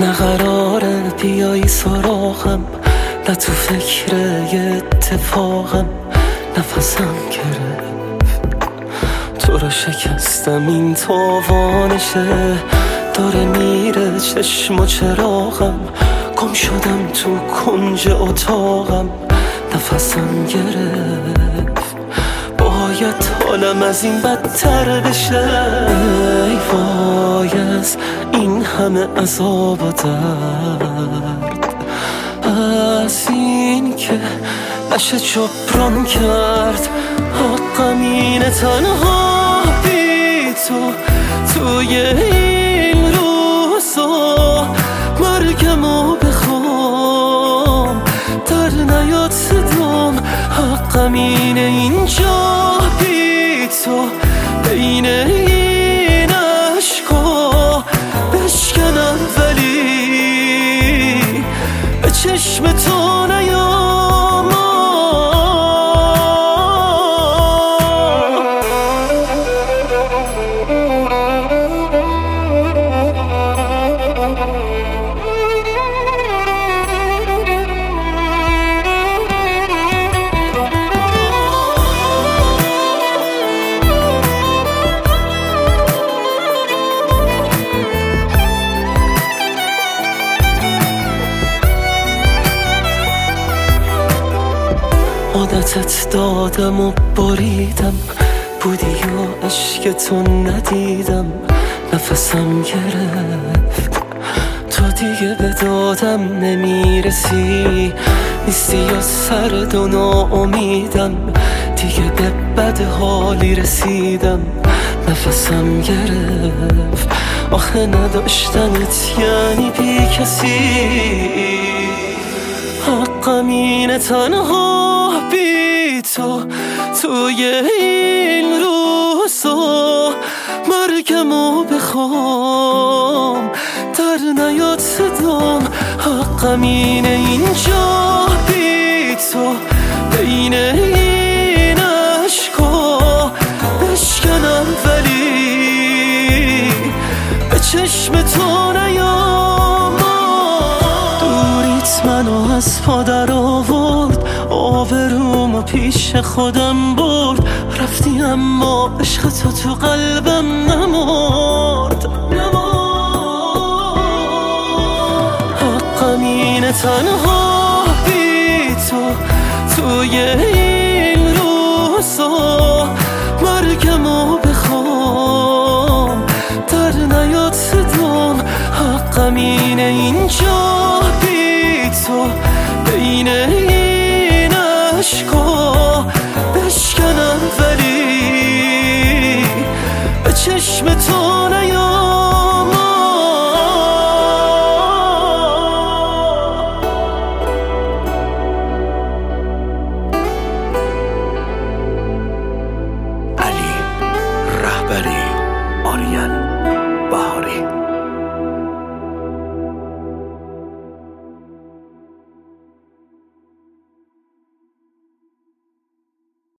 نه قراره بیایی سراغم، نه تو فکر یه اتفاقم. نفسم گرفت تو رو شکستم، این تاوانشه داره میره چشم و چراغم. گم شدم تو کنج اتاقم، نفسم گرفت باید حالم از این بدتر بشه. ای وای از این همه عذاب و درد، از این که نشه جبران کرد. حقم اینه تنها بی تو توی این روزا مرگمو بخوام، در نیاد صدام. حقم اینه اینجا بی تو بین این عشقا بشکنم، ولی به چشم تو نیام. عادتت دادم و بریدم، بودی یا عشق تو ندیدم. نفسم گرفت تو دیگه به دادم نمیرسی، نیستی یا سرد و ناامیدم. دیگه به بد حالی رسیدم، نفسم گرفت. آخه نداشتنت یعنی بی کسی. حقم اینه تنها بی تو توی این روزا مرگمو بخوام، در نیاد صدام. حقم اینه اینجا بی تو بین این عشقا بشکنم، ولی به چشم تو نیام. دوریت منو از پا در آورد، آبرومو پیش خودم برد. رفتی اما عشق تو قلبم نمرد. حقم اینه تنها بی تو توی این روزا مرگمو بخوام، در نیاد صدام. حقم اینه اینجا بی تو بین این عشقا بشکنم، ولی به چشم تو